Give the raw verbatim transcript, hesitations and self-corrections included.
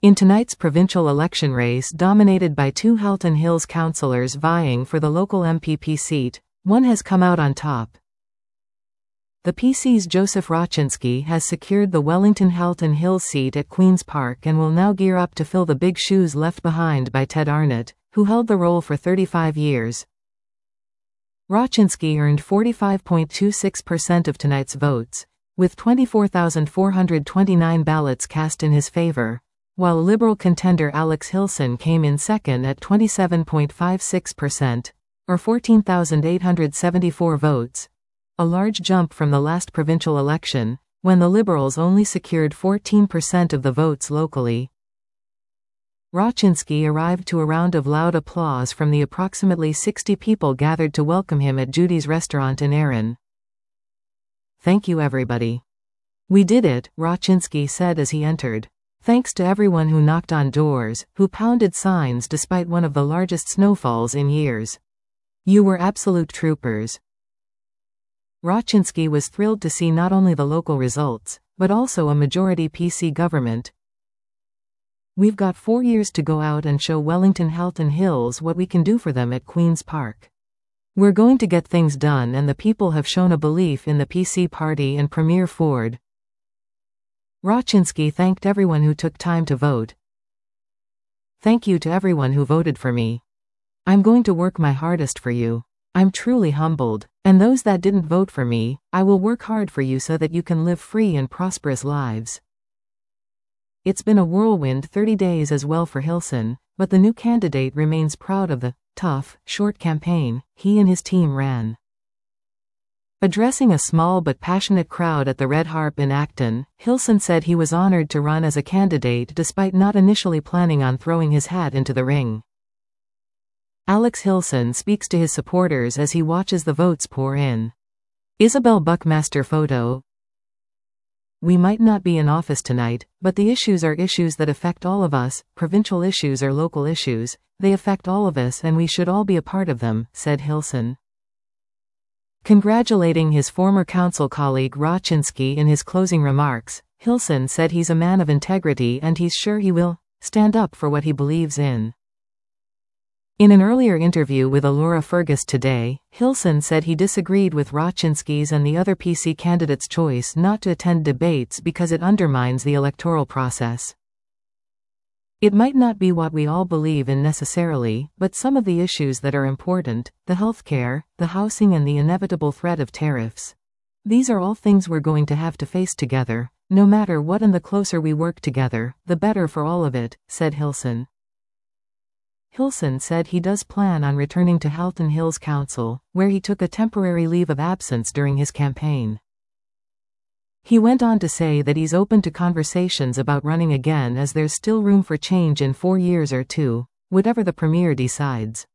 In tonight's provincial election race dominated by two Halton Hills councillors vying for the local M P P seat, one has come out on top. The P C's Joseph Rachynski has secured the Wellington-Halton Hills seat at Queen's Park and will now gear up to fill the big shoes left behind by Ted Arnott, who held the role for thirty-five years. Rachynski earned forty-five point two six percent of tonight's votes, with twenty-four thousand four hundred twenty-nine ballots cast in his favor, while Liberal contender Alex Hilson came in second at twenty-seven point five six percent, or fourteen thousand eight hundred seventy-four votes, a large jump from the last provincial election, when the Liberals only secured fourteen percent of the votes locally. Rachynski arrived to a round of loud applause from the approximately sixty people gathered to welcome him at Judy's restaurant in Erin. "Thank you everybody. We did it," Rachynski said as he entered. "Thanks to everyone who knocked on doors, who pounded signs despite one of the largest snowfalls in years. You were absolute troopers." Rachynski was thrilled to see not only the local results, but also a majority P C government. "We've got four years to go out and show Wellington-Halton Hills what we can do for them at Queen's Park. We're going to get things done, and the people have shown a belief in the P C party and Premier Ford." Rachynski thanked everyone who took time to vote. "Thank you to everyone who voted for me. I'm going to work my hardest for you. I'm truly humbled, and those that didn't vote for me, I will work hard for you so that you can live free and prosperous lives." It's been a whirlwind thirty days as well for Hilson, but the new candidate remains proud of the tough, short campaign he and his team ran. Addressing a small but passionate crowd at the Red Harp in Acton, Hilson said he was honored to run as a candidate despite not initially planning on throwing his hat into the ring. Alex Hilson speaks to his supporters as he watches the votes pour in. Isabel Buckmaster photo. "We might not be in office tonight, but the issues are issues that affect all of us. Provincial issues are local issues, they affect all of us and we should all be a part of them," said Hilson. Congratulating his former council colleague Rachynski in his closing remarks, Hilson said he's a man of integrity and he's sure he will stand up for what he believes in. In an earlier interview with Alura Fergus Today, Hilson said he disagreed with Rachynski's and the other P C candidates' choice not to attend debates because it undermines the electoral process. "It might not be what we all believe in necessarily, but some of the issues that are important, the healthcare, the housing and the inevitable threat of tariffs. These are all things we're going to have to face together, no matter what, and the closer we work together, the better for all of it," said Hilson. Hilson said he does plan on returning to Halton Hills Council, where he took a temporary leave of absence during his campaign. He went on to say that he's open to conversations about running again as there's still room for change in four years or two, whatever the Premier decides.